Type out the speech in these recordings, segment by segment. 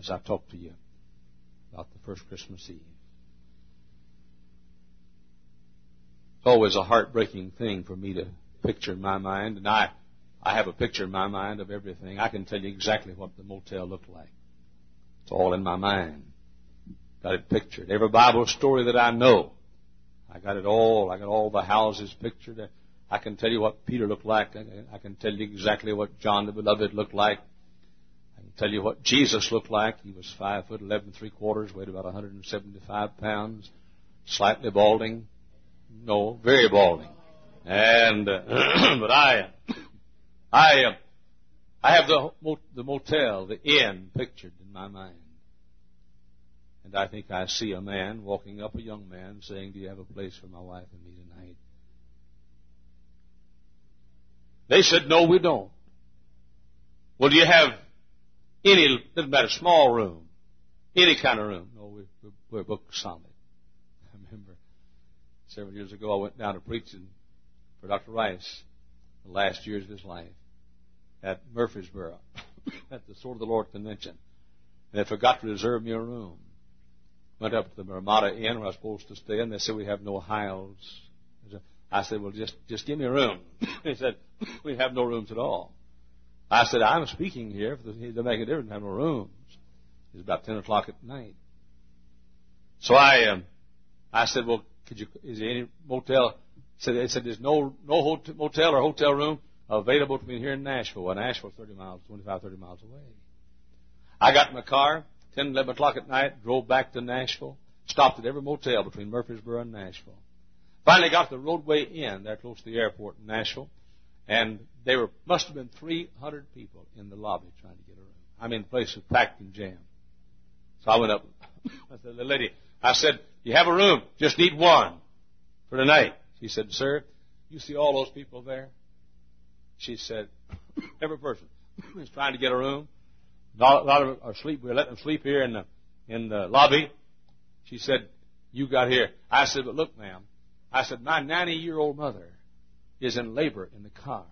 as I talk to you about the first Christmas Eve. It's always a heartbreaking thing for me to picture in my mind, and I have a picture in my mind of everything. I can tell you exactly what the motel looked like. It's all in my mind. Got it pictured. Every Bible story that I know, I got it all. I got all the houses pictured. I can tell you what Peter looked like. I can tell you exactly what John the Beloved looked like. I can tell you what Jesus looked like. He was 5'11¾", weighed about 175 pounds, slightly balding. No, very balding. And but I have the motel, the inn, pictured in my mind. And I think I see a man walking up, a young man, saying, "Do you have a place for my wife and me tonight?" They said, "No, we don't." "Well, do you have any, doesn't matter, small room, any kind of room?" "No, we're booked solid." I remember several years ago I went down to preaching for Dr. Rice the last years of his life at Murfreesboro at the Sword of the Lord Convention. And they forgot to reserve me a room. Went up to the Ramada Inn where I was supposed to stay, and they said, "We have no aisles." I said, "Well, just give me a room." They said, "We have no rooms at all." I said, "I'm speaking here. It doesn't make a difference to have no rooms." It was about 10 o'clock at night. So I said, "Well, is there any motel?" They said, "There's no motel or hotel room available between here and Nashville." Well, Nashville's 30 miles away. I got in my car, 10, 11 o'clock at night, drove back to Nashville, stopped at every motel between Murfreesboro and Nashville. Finally got to the Roadway Inn there close to the airport in Nashville, and must have been 300 people in the lobby trying to get a room. I mean, the place was packed and jammed. So I went up. I said, "The lady," I said, "You have a room, just need one for tonight." She said, "Sir, you see all those people there?" She said, "Every person is trying to get a room. A lot of them are asleep. We're letting them sleep here in the lobby." She said, "You got here." I said, "But look, ma'am," I said, "my 90-year-old mother is in labor in the car."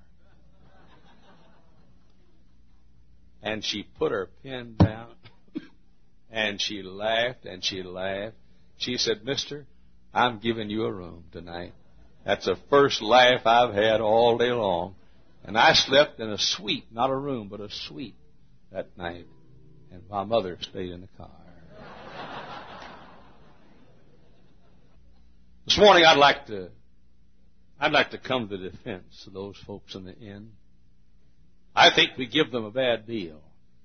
And she put her pen down, and she laughed, and she laughed. She said, "Mister, I'm giving you a room tonight." That's the first laugh I've had all day long. And I slept in a suite, not a room, but a suite that night. And my mother stayed in the car. This morning I'd like to come to the defense of those folks in the inn. I think we give them a bad deal.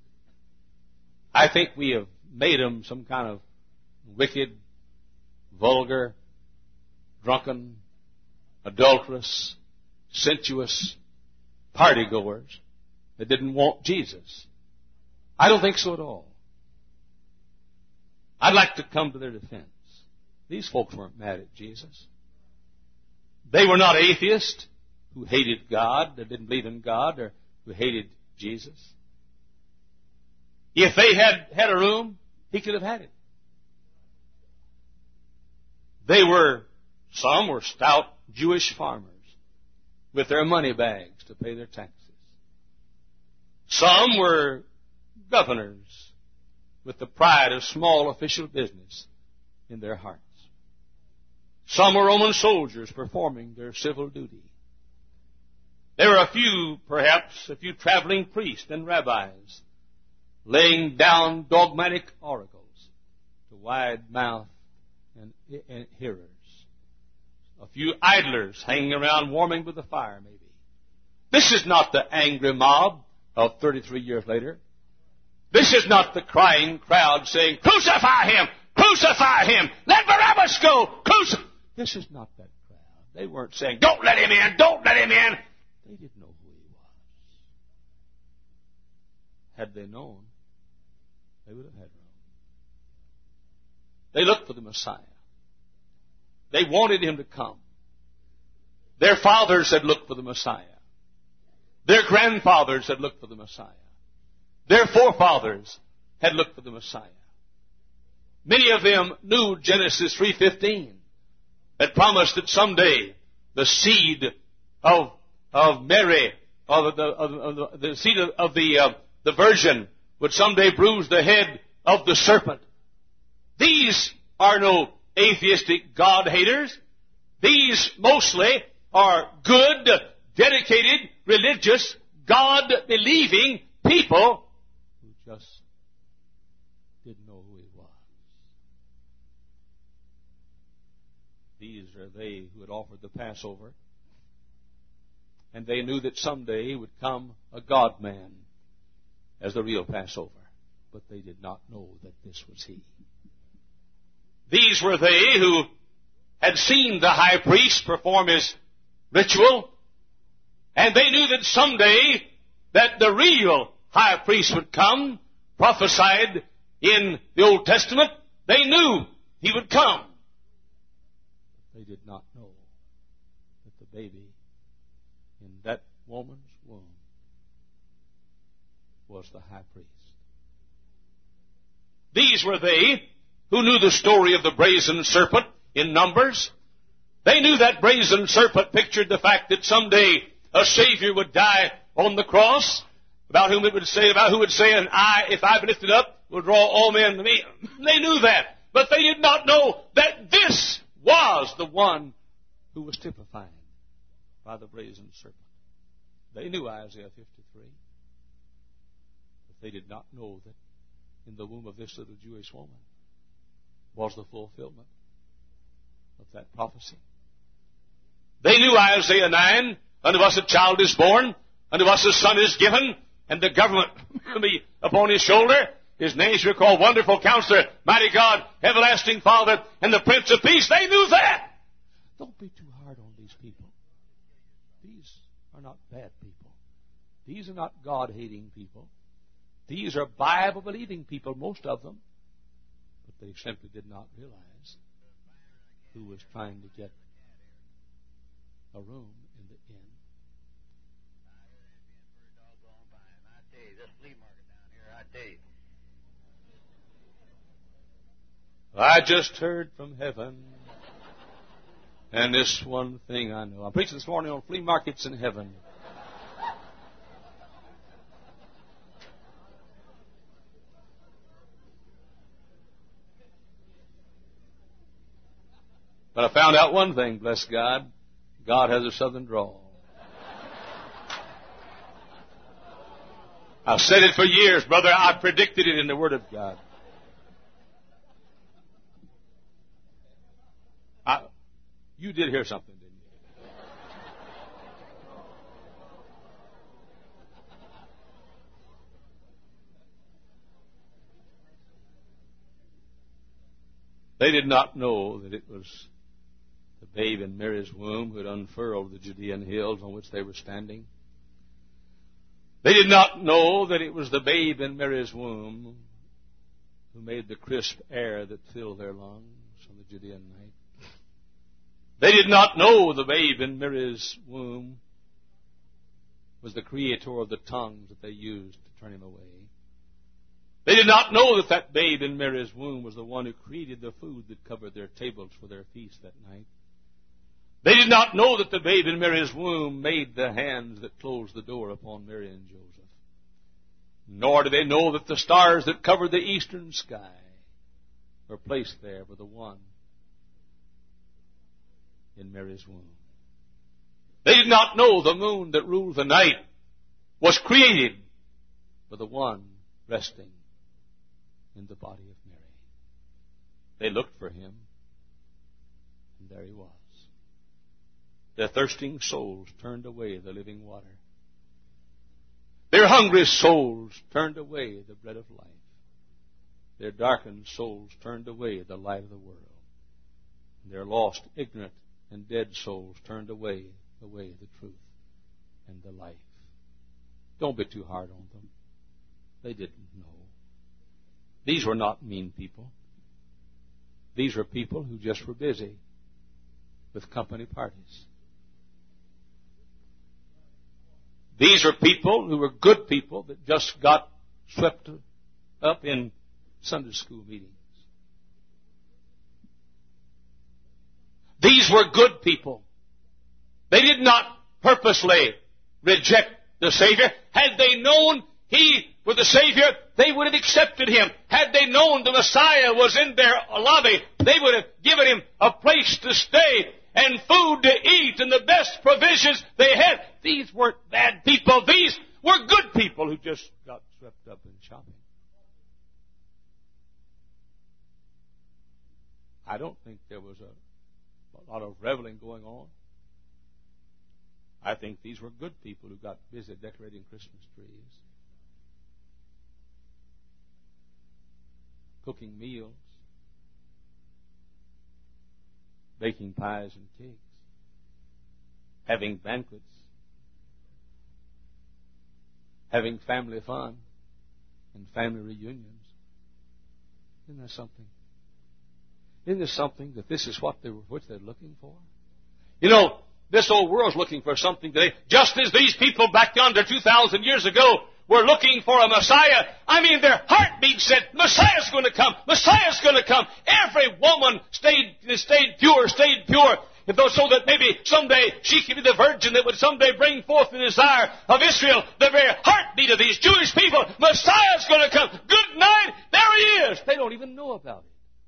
I think we have made them some kind of wicked, vulgar, drunken, adulterous, sensuous partygoers that didn't want Jesus. I don't think so at all. I'd like to come to their defense. These folks weren't mad at Jesus. They were not atheists who hated God, that didn't believe in God, or who hated Jesus. If they had a room, he could have had it. Some were stout Jewish farmers with their money bags to pay their taxes. Some were governors with the pride of small official business in their hearts. Some were Roman soldiers performing their civil duty. There were a few traveling priests and rabbis laying down dogmatic oracles to wide mouth and hearers. A few idlers hanging around warming with the fire, maybe. This is not the angry mob of 33 years later. This is not the crying crowd saying, "Crucify him! Crucify him! Let Barabbas go! Crucify!" This is not that crowd. They weren't saying, "Don't let him in! Don't let him in!" They didn't know who he was. Had they known, they would have had room. They looked for the Messiah. They wanted him to come. Their fathers had looked for the Messiah. Their grandfathers had looked for the Messiah. Their forefathers had looked for the Messiah. Many of them knew Genesis 3:15 that promised that someday the seed of Mary, or the seed of the virgin, would someday bruise the head of the serpent. These are no atheistic God-haters. These mostly are good, dedicated, religious, God-believing people who just didn't know who He was. These are they who had offered the Passover, and they knew that someday would come a God-man as the real Passover, but they did not know that this was He. These were they who had seen the high priest perform his ritual, and they knew that someday that the real high priest would come, prophesied in the Old Testament. They knew He would come. But they did not know that the baby in that woman's womb was the high priest. These were they who knew the story of the brazen serpent in Numbers. They knew that brazen serpent pictured the fact that someday a Savior would die on the cross, about who would say, and I, if I be lifted up, will draw all men to me. They knew that, but they did not know that this was the one who was typified by the brazen serpent. They knew Isaiah 53, but they did not know that in the womb of this little Jewish woman was the fulfillment of that prophecy. They knew Isaiah 9, unto us a child is born, unto us a son is given, and the government will be upon His shoulder. His name shall be called Wonderful Counselor, Mighty God, Everlasting Father, and the Prince of Peace. They knew that. Don't be too hard on these people. These are not bad people. These are not God-hating people. These are Bible-believing people, most of them. But they simply did not realize who was trying to get a room in the inn. I tell you, this flea market down here, I tell you. I just heard from heaven, and this one thing I know. I'm preaching this morning on flea markets in heaven. But I found out one thing, bless God. God has a southern drawl. I've said it for years, brother. I predicted it in the Word of God. You did hear something, didn't you? They did not know that it was the babe in Mary's womb who had unfurled the Judean hills on which they were standing. They did not know that it was the babe in Mary's womb who made the crisp air that filled their lungs on the Judean night. They did not know the babe in Mary's womb was the creator of the tongues that they used to turn him away. They did not know that that babe in Mary's womb was the one who created the food that covered their tables for their feast that night. They did not know that the babe in Mary's womb made the hands that closed the door upon Mary and Joseph. Nor did they know that the stars that covered the eastern sky were placed there by the one in Mary's womb. They did not know the moon that ruled the night was created by the one resting in the body of Mary. They looked for him, and there he was. Their thirsting souls turned away the living water. Their hungry souls turned away the bread of life. Their darkened souls turned away the light of the world. Their lost, ignorant, and dead souls turned away the way, the truth, and the life. Don't be too hard on them. They didn't know. These were not mean people. These were people who just were busy with company parties. These were people who were good people that just got swept up in Sunday school meetings. These were good people. They did not purposely reject the Savior. Had they known He were the Savior, they would have accepted Him. Had they known the Messiah was in their lobby, they would have given Him a place to stay and food to eat and the best provisions they had. These weren't bad people. These were good people who just got swept up in shopping. I don't think there was a lot of reveling going on. I think these were good people who got busy decorating Christmas trees, cooking meals, baking pies and cakes, having banquets, having family fun and family reunions. Isn't that something? Isn't this something that this is what they're looking for? You know, this old world's looking for something today, just as these people back yonder 2,000 years ago were looking for a Messiah. I mean, their heartbeat said, Messiah's going to come. Messiah's going to come. Every woman stayed pure. So that maybe someday she could be the virgin that would someday bring forth the desire of Israel, the very heartbeat of these Jewish people. Messiah's going to come. Good night. There he is. They don't even know about it.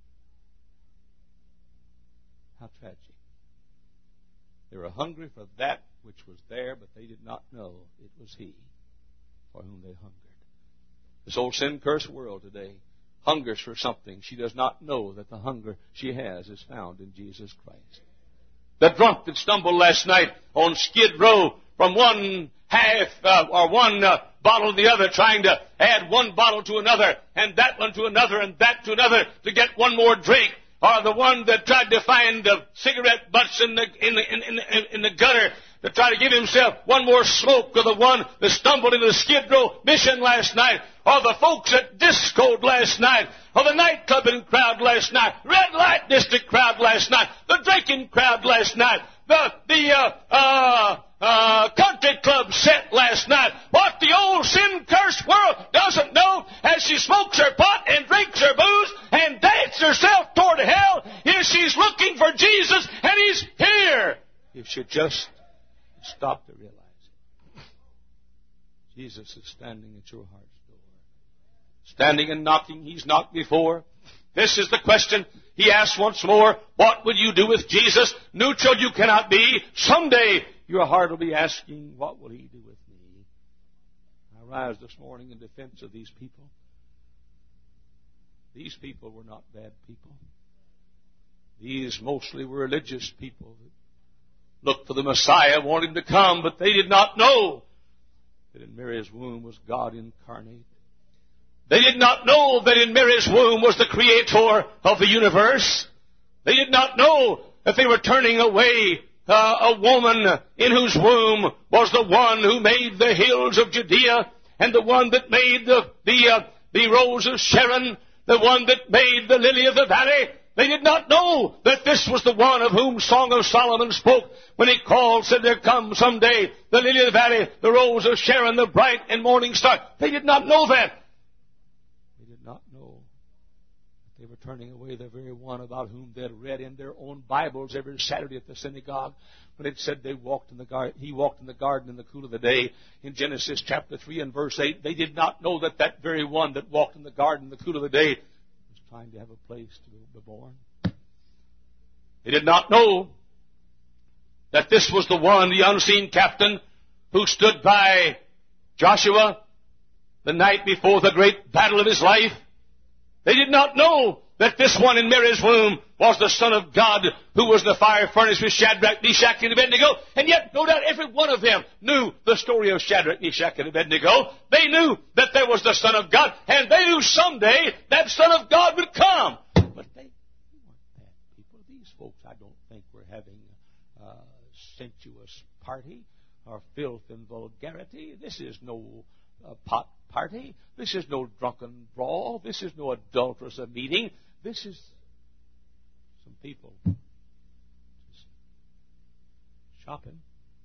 How tragic. They were hungry for that which was there, but they did not know it was He for whom they hungered. This old sin-cursed world today hungers for something. She does not know that the hunger she has is found in Jesus Christ. The drunk that stumbled last night on Skid Row from one bottle to the other, trying to add one bottle to another, and that one to another, and that to another, to get one more drink. Or the one that tried to find the cigarette butts in the gutter to try to give himself one more smoke, or the one that stumbled into the Skid Row mission last night, or the folks that discoed last night, or the nightclubbing crowd last night, red light district crowd last night, the drinking crowd last night, the country club set last night. What the old sin-cursed world doesn't know, as she smokes her pot and drinks her booze and dances herself toward hell, is she's looking for Jesus, and He's here. If she just stop to realize it. Jesus is standing at your heart's door. Standing and knocking. He's knocked before. This is the question He asks once more. What will you do with Jesus? Neutral you cannot be. Someday your heart will be asking, what will He do with me? I rise this morning in defense of these people. These people were not bad people. These mostly were religious people that looked for the Messiah, wanted Him to come, but they did not know that in Mary's womb was God incarnate. They did not know that in Mary's womb was the Creator of the universe. They did not know that they were turning away a woman in whose womb was the one who made the hills of Judea, and the one that made the rose of Sharon, the one that made the lily of the valley. They did not know that this was the one of whom Song of Solomon spoke when he called, said, there comes someday the lily of the valley, the rose of Sharon, the bright and morning star. They did not know that. They did not know that they were turning away the very one about whom they had read in their own Bibles every Saturday at the synagogue, when it said he walked in the garden in the cool of the day in Genesis chapter 3 and verse 8. They did not know that that very one that walked in the garden in the cool of the day was trying to have a place to be born. They did not know that this was the one, the unseen captain, who stood by Joshua the night before the great battle of his life. They did not know that this one in Mary's womb was the Son of God, who was in the fire furnace with Shadrach, Meshach, and Abednego. And yet, no doubt, every one of them knew the story of Shadrach, Meshach, and Abednego. They knew that there was the Son of God, and they knew someday that Son of God would come. But they weren't bad people. These folks, I don't think, were having a sensuous party or filth and vulgarity. This is no pot party. This is no drunken brawl. This is no adulterous meeting. This is some people just shopping,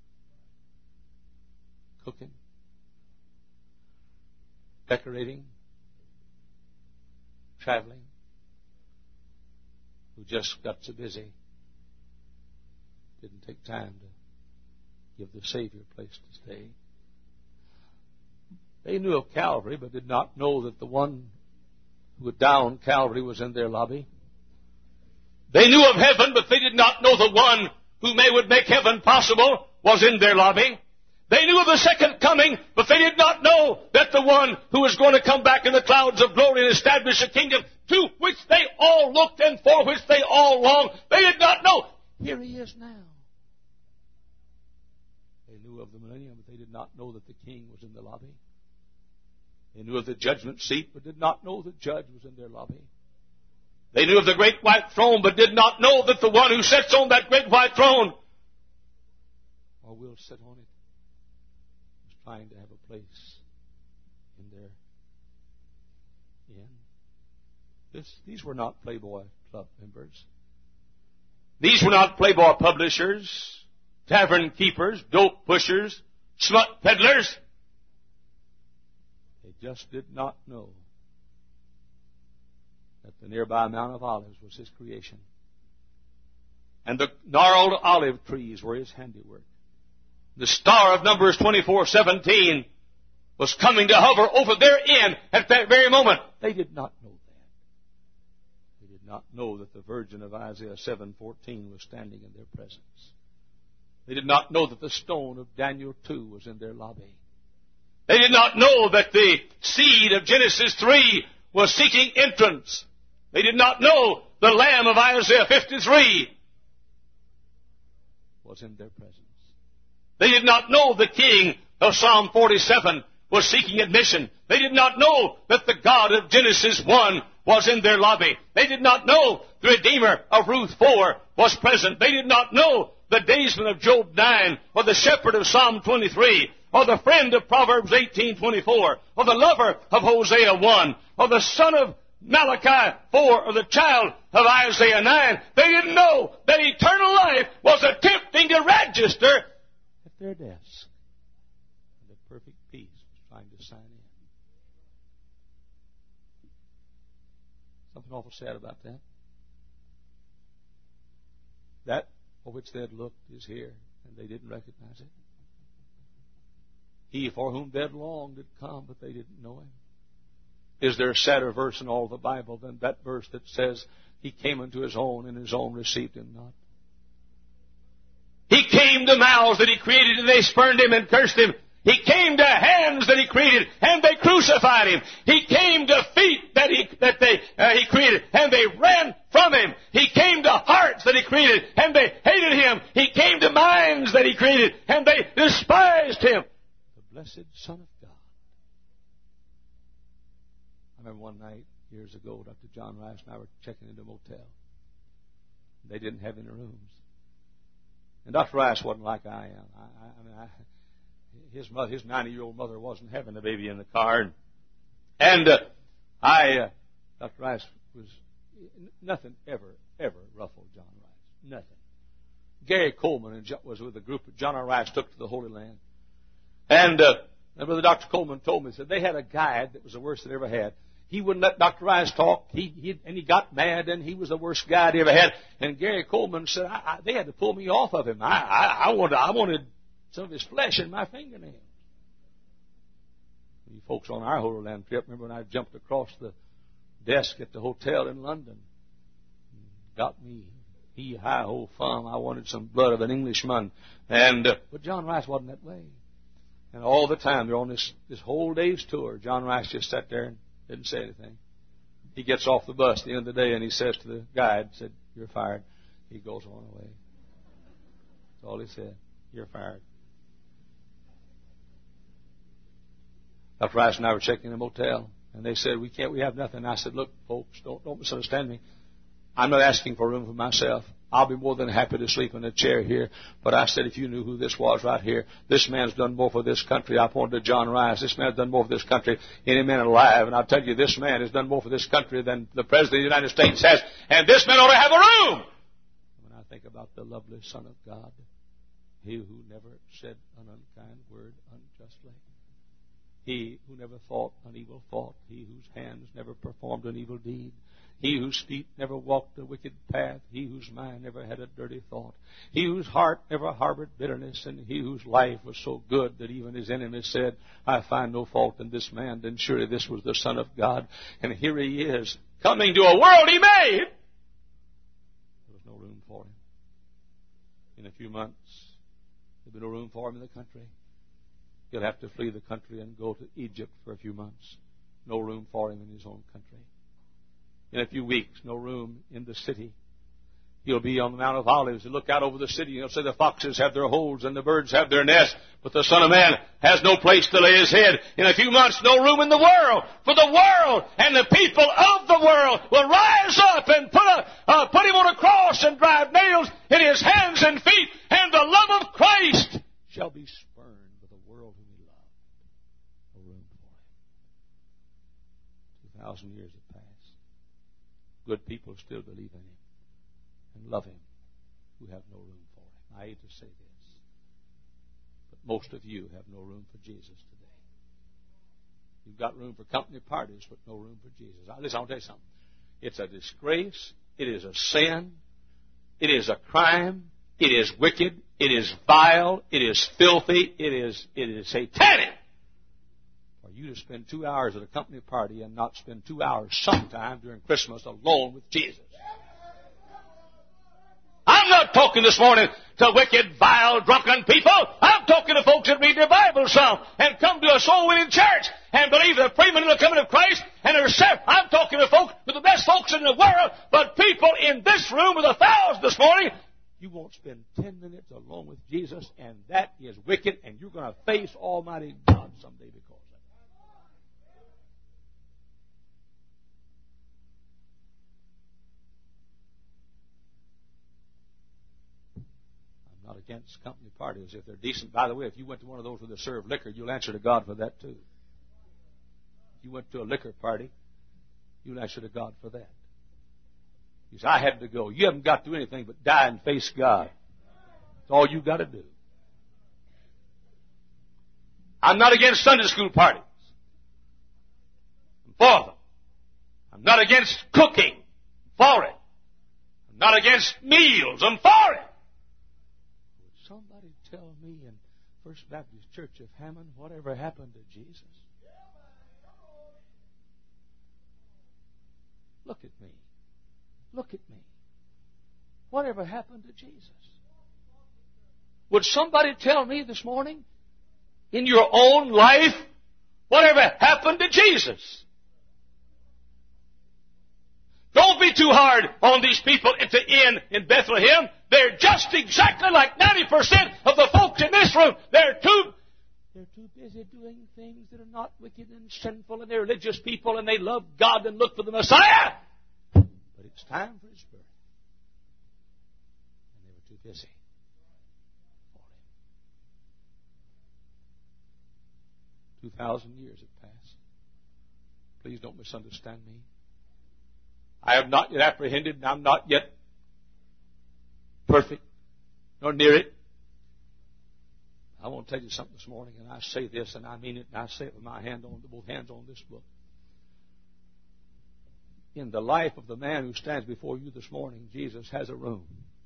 cooking, decorating, traveling, who just got so busy, didn't take time to give the Savior a place to stay. They knew of Calvary, but did not know that the one who had downed Calvary was in their lobby. They knew of heaven, but they did not know the one who would make heaven possible was in their lobby. They knew of the second coming, but they did not know that the one who was going to come back in the clouds of glory and establish a kingdom to which they all looked and for which they all longed, they did not know. Here he is now. They knew of the millennium, but they did not know that the king was in the lobby. They knew of the judgment seat, but did not know the judge was in their lobby. They knew of the great white throne, but did not know that the one who sits on that great white throne, or will sit on it, was trying to have a place in their inn. These were not Playboy Club members. These were not Playboy publishers, tavern keepers, dope pushers, smut peddlers. They just did not know that the nearby Mount of Olives was his creation. And the gnarled olive trees were his handiwork. The star of Numbers 24:17 was coming to hover over their inn at that very moment. They did not know that. They did not know that the virgin of Isaiah 7:14 was standing in their presence. They did not know that the stone of Daniel 2 was in their lobby. They did not know that the seed of Genesis 3 was seeking entrance. They did not know the Lamb of Isaiah 53 was in their presence. They did not know the King of Psalm 47 was seeking admission. They did not know that the God of Genesis 1 was in their lobby. They did not know the Redeemer of Ruth 4 was present. They did not know the daysman of Job 9, or the shepherd of Psalm 23, or the friend of Proverbs 18:24, or the lover of Hosea 1, or the son of Malachi 4, or the child of Isaiah 9. They didn't know that eternal life was attempting to register at their desk. And the perfect peace was trying to sign in. Something awful sad about that. That for which they had looked is here, and they didn't recognize it. He for whom they had longed had come, but they didn't know him. Is there a sadder verse in all the Bible than that verse that says, He came unto His own, and His own received Him not? He came to mouths that He created, and they spurned Him and cursed Him. He came to hands that He created, and they crucified Him. He came to feet that He created, and they ran from Him. He came to hearts that He created, and they hated Him. He came to minds that He created, and they despised Him. The blessed Son of God. I remember one night, years ago, Dr. John Rice and I were checking into a motel. They didn't have any rooms. And Dr. Rice wasn't like I am. His 90-year-old mother wasn't having the baby in the car. And Dr. Rice was, nothing ever ruffled John Rice. Nothing. Gary Coleman was with a group that John R. Rice took to the Holy Land. And Brother Dr. Coleman told me, said they had a guide that was the worst they ever had. He wouldn't let Dr. Rice talk. He got mad, and he was the worst guide he ever had. And Gary Coleman said, they had to pull me off of him. I wanted some of his flesh in my fingernails. You folks on our Holy Land trip, remember when I jumped across the desk at the hotel in London? Got me hee-hi-ho fun. I wanted some blood of an Englishman. But John Rice wasn't that way. And all the time, they're on this whole day's tour. John Rice just sat there and didn't say anything. He gets off the bus at the end of the day, and he says to the guide, said, "You're fired." He goes on away. That's all he said. "You're fired." Dr. Rice and I were checking in a motel, and they said, we have nothing. And I said, look, folks, don't misunderstand me. I'm not asking for a room for myself. I'll be more than happy to sleep in a chair here. But I said, if you knew who this was right here, this man's done more for this country. I pointed to John Rice. This man's done more for this country than any man alive. And I'll tell you, this man has done more for this country than the President of the United States has. And this man ought to have a room. When I think about the lovely Son of God, He who never said an unkind word unjustly, He who never thought an evil thought, he whose hands never performed an evil deed, he whose feet never walked a wicked path, he whose mind never had a dirty thought, he whose heart never harbored bitterness, and he whose life was so good that even his enemies said, I find no fault in this man, then surely this was the Son of God. And here he is, coming to a world he made. There was no room for him. In a few months, there'll be no room for him in the country. He'll have to flee the country and go to Egypt for a few months. No room for him in his own country. In a few weeks, no room in the city. He'll be on the Mount of Olives and look out over the city. He'll say the foxes have their holes and the birds have their nests, but the Son of Man has no place to lay his head. In a few months, no room in the world. For the world and the people of the world will rise up and put him on a cross and drive nails in his hands and feet, and the love of Christ shall be spurned with the world whom he loved. No room for him. 2,000 years have passed. Good people still believe in him and love him who have no room for him. I hate to say this, but most of you have no room for Jesus today. You've got room for company parties, but no room for Jesus. Listen, I'll tell you something. It's a disgrace. It is a sin. It is a crime. It is wicked. It is vile. It is filthy. It is satanic for you to spend 2 hours at a company party and not spend 2 hours sometime during Christmas alone with Jesus. I'm not talking this morning to wicked, vile, drunken people. I'm talking to folks that read their Bible some and come to a soul-winning church and believe the preeminent coming of Christ and are saved. I'm talking to folks who are the best folks in the world, but people in this room with 1,000 this morning, you won't spend 10 minutes alone with Jesus, and that is wicked, and you're going to face Almighty God someday because of it. Not against company parties if they're decent. By the way, if you went to one of those where they serve liquor, you'll answer to God for that too. If you went to a liquor party, you'll answer to God for that. You say, I had to go. You haven't got to do anything but die and face God. That's all you've got to do. I'm not against Sunday school parties. I'm for them. I'm not against cooking. I'm for it. I'm not against meals. I'm for it. Somebody tell me in First Baptist Church of Hammond whatever happened to Jesus? Look at me. Look at me. Whatever happened to Jesus? Would somebody tell me this morning, in your own life, whatever happened to Jesus? Don't be too hard on these people at the inn in Bethlehem. They're just exactly like 90% of the folks in this room. They're too busy doing things that are not wicked and sinful, and they're religious people, and they love God and look for the Messiah. But it's time for His birth. And they were too busy for Him. 2,000 years have passed. Please don't misunderstand me. I have not yet apprehended, and I'm not yet perfect, nor near it. I want to tell you something this morning, and I say this, and I mean it, and I say it with my both hands on this book. In the life of the man who stands before you this morning, Jesus has a room.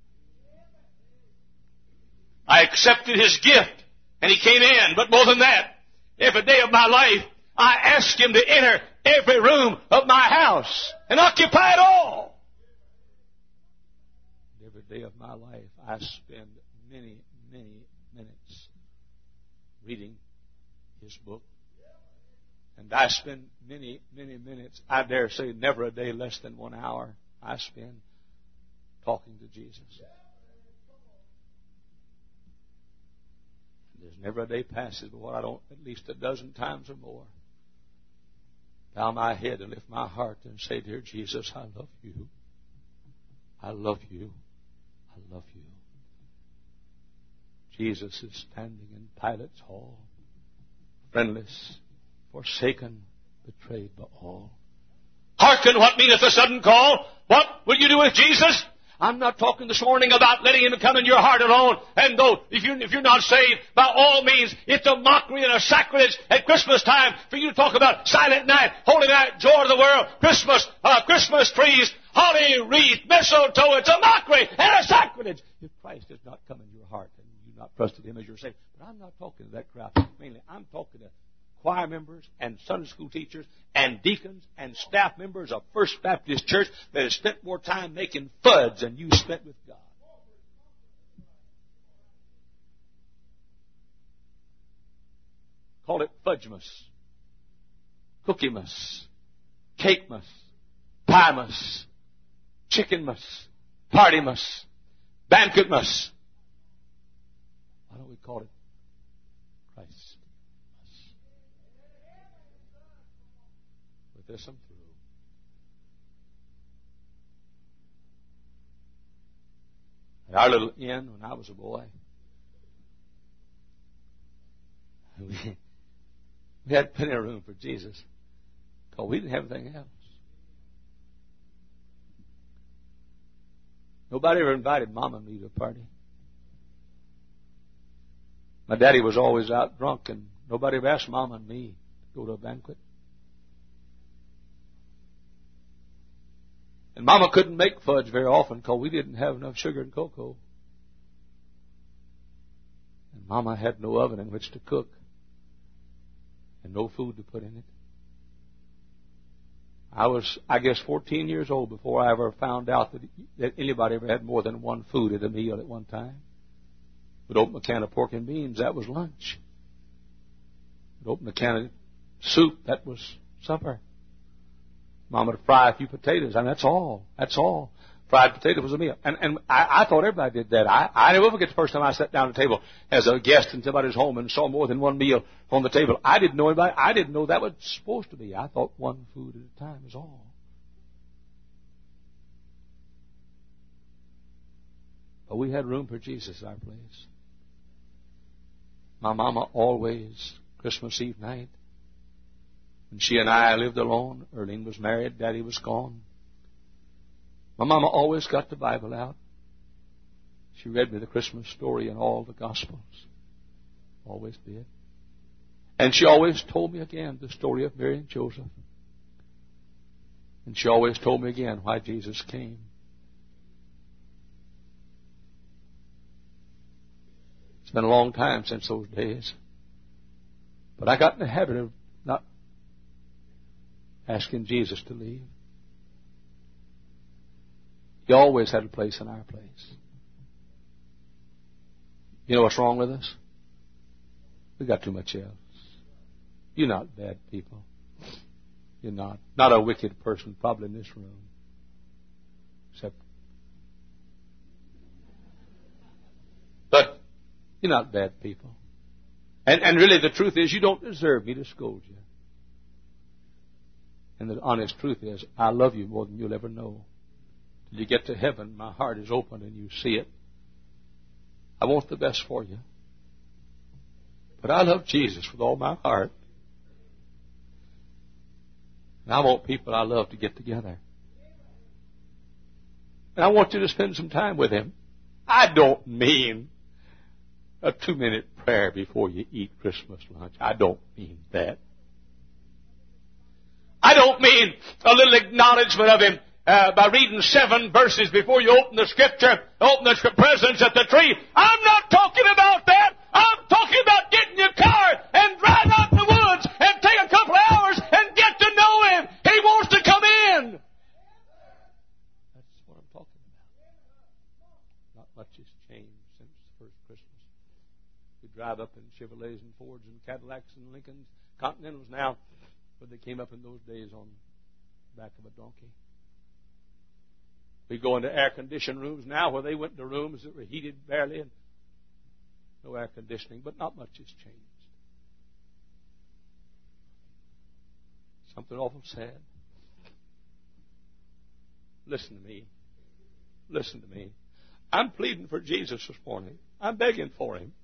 I accepted His gift, and He came in, but more than that, every day of my life, I ask Him to enter every room of my house and occupy it all. And every day of my life, I spend many, many minutes reading His book. And I spend many, many minutes, I dare say never a day less than 1 hour, I spend talking to Jesus. There's never a day passes before I don't, at least a dozen times or more, bow my head and lift my heart and say, Dear Jesus, I love you. I love you. I love you. Jesus is standing in Pilate's hall, friendless, forsaken, betrayed by all. Hearken, what meaneth the sudden call? What will you do with Jesus? I'm not talking this morning about letting Him come in your heart alone. And though, if you're not saved, by all means, it's a mockery and a sacrilege at Christmas time for you to talk about Silent Night, Holy Night, Joy of the World, Christmas trees, holly wreath, mistletoe. It's a mockery and a sacrilege if Christ has not come in your heart and you've not trusted Him as your Savior. But I'm not talking to that crowd. Mainly, I'm talking to choir members and Sunday school teachers and deacons and staff members of First Baptist Church that have spent more time making fudge than you spent with God. Call it Fudgemas, Cookiemas, Cakemas, Piemas, Chickenmas, Partymas, Banquetmas. Why don't we call it Christ? With this I'm through. At our little inn when I was a boy, we had plenty of room for Jesus because we didn't have anything else. Nobody ever invited Mom and me to a party. My daddy was always out drunk, and nobody ever asked Mom and me to go to a banquet. And Mama couldn't make fudge very often because we didn't have enough sugar and cocoa. And Mama had no oven in which to cook and no food to put in it. I was, 14 years old before I ever found out that anybody ever had more than one food at a meal at one time. Would open a can of pork and beans, that was lunch. Would open a can of soup, that was supper. Mama would fry a few potatoes, and that's all. That's all. Fried potato was a meal. And I thought everybody did that. I never forget the first time I sat down at the table as a guest in somebody's home and saw more than one meal on the table. I didn't know anybody. I didn't know that was supposed to be. I thought one food at a time was all. But we had room for Jesus at our place. My mama always, Christmas Eve night, when she and I lived alone, Erlene was married, Daddy was gone. My mama always got the Bible out. She read me the Christmas story and all the Gospels. Always did. And she always told me again the story of Mary and Joseph. And she always told me again why Jesus came. It's been a long time since those days. But I got in the habit of not asking Jesus to leave. He always had a place in our place. You know what's wrong with us? We got too much else. You're not bad people. You're not. Not a wicked person probably in this room. Except. But you're not bad people. And really the truth is you don't deserve me to scold you. And the honest truth is I love you more than you'll ever know. Till you get to heaven, my heart is open and you see it. I want the best for you. But I love Jesus with all my heart. And I want people I love to get together. And I want you to spend some time with Him. I don't mean a 2-minute prayer before you eat Christmas lunch. I don't mean that. I don't mean a little acknowledgement of Him by reading 7 verses before you open the Scripture, open the presents at the tree. I'm not talking about that. I'm talking about getting your car and drive out in the woods and take a couple of hours and get to know Him. He wants to come in. That's what I'm talking about. Not much has changed since the first Christmas. We drive up in Chevrolets and Fords and Cadillacs and Lincolns, Continentals now, but they came up in those days on the back of a donkey. We go into air-conditioned rooms now where they went into rooms that were heated barely and no air conditioning, but not much has changed. Something awful sad. Listen to me. Listen to me. I'm pleading for Jesus this morning. I'm begging for Him.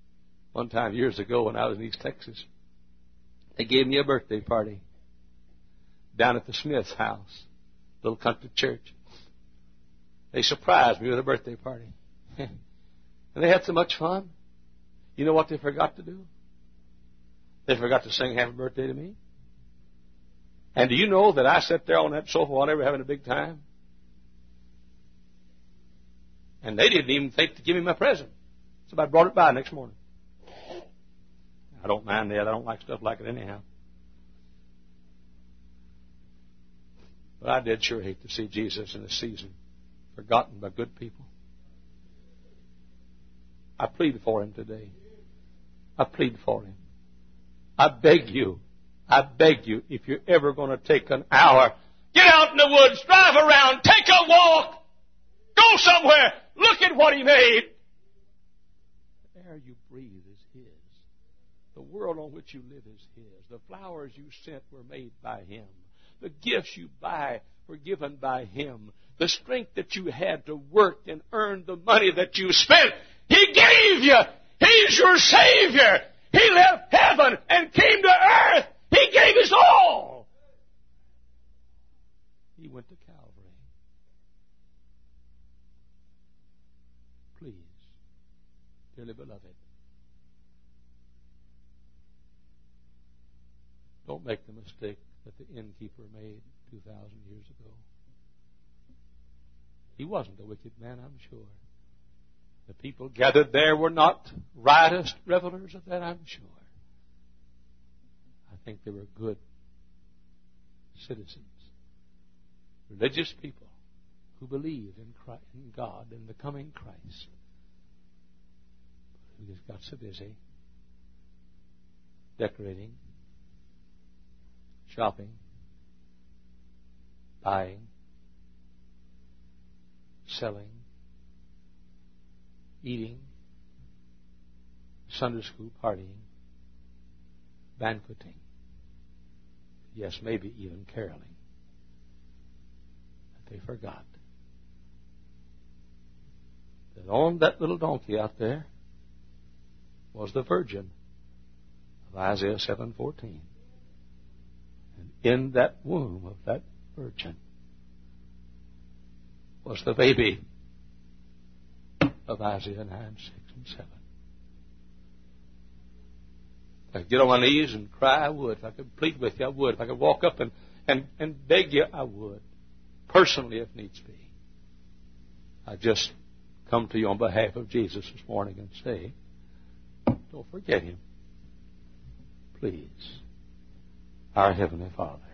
One time years ago when I was in East Texas, they gave me a birthday party. down at the Smith's house, little country church. They surprised me with a birthday party. And they had so much fun. You know what they forgot to do? They forgot to sing happy birthday to me. And do you know that I sat there on that sofa while they were having a big time? And they didn't even think to give me my present. Somebody brought it by next morning. I don't mind that. I don't like stuff like it anyhow. But I did sure hate to see Jesus in this season forgotten by good people. I plead for him today. I plead for him. I beg you, if you're ever going to take an hour, get out in the woods, drive around, take a walk, go somewhere, look at what he made. The air you breathe is his. The world on which you live is his. The flowers you sent were made by him. The gifts you buy were given by him. The strength that you had to work and earn the money that you spent, he gave you. He's your Savior. He left heaven and came to earth. He gave his all. He went to Calvary. Please, dearly beloved, don't make the mistake that the innkeeper made 2,000 years ago. He wasn't a wicked man, I'm sure. The people gathered there were not riotous revelers of that, I'm sure. I think they were good citizens, religious people who believed in Christ, in God and the coming Christ, who just got so busy decorating, shopping, buying, selling, eating, Sunday school partying, banqueting, yes, maybe even caroling. But they forgot that on that little donkey out there was the virgin of Isaiah 7:14. And in that womb of that virgin was the baby of Isaiah 9, 6, and 7. If I could get on my knees and cry, I would. If I could plead with you, I would. If I could walk up and beg you, I would. Personally, if needs be. I just come to you on behalf of Jesus this morning and say, don't forget him. Please. Our Heavenly Father.